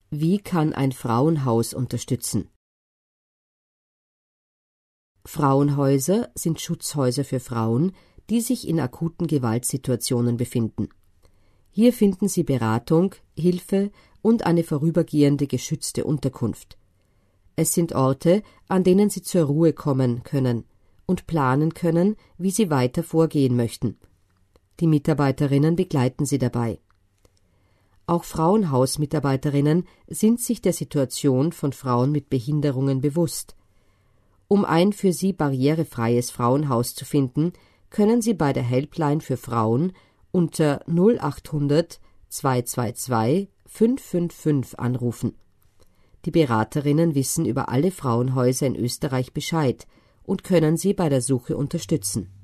Wie kann ein Frauenhaus unterstützen? Frauenhäuser sind Schutzhäuser für Frauen, die sich in akuten Gewaltsituationen befinden. Hier finden sie Beratung, Hilfe und eine vorübergehende geschützte Unterkunft. Es sind Orte, an denen sie zur Ruhe kommen können und planen können, wie sie weiter vorgehen möchten. Die Mitarbeiterinnen begleiten sie dabei. Auch Frauenhausmitarbeiterinnen sind sich der Situation von Frauen mit Behinderungen bewusst. Um ein für sie barrierefreies Frauenhaus zu finden, können Sie bei der Helpline für Frauen unter 0800 222 555 anrufen. Die Beraterinnen wissen über alle Frauenhäuser in Österreich Bescheid und können Sie bei der Suche unterstützen.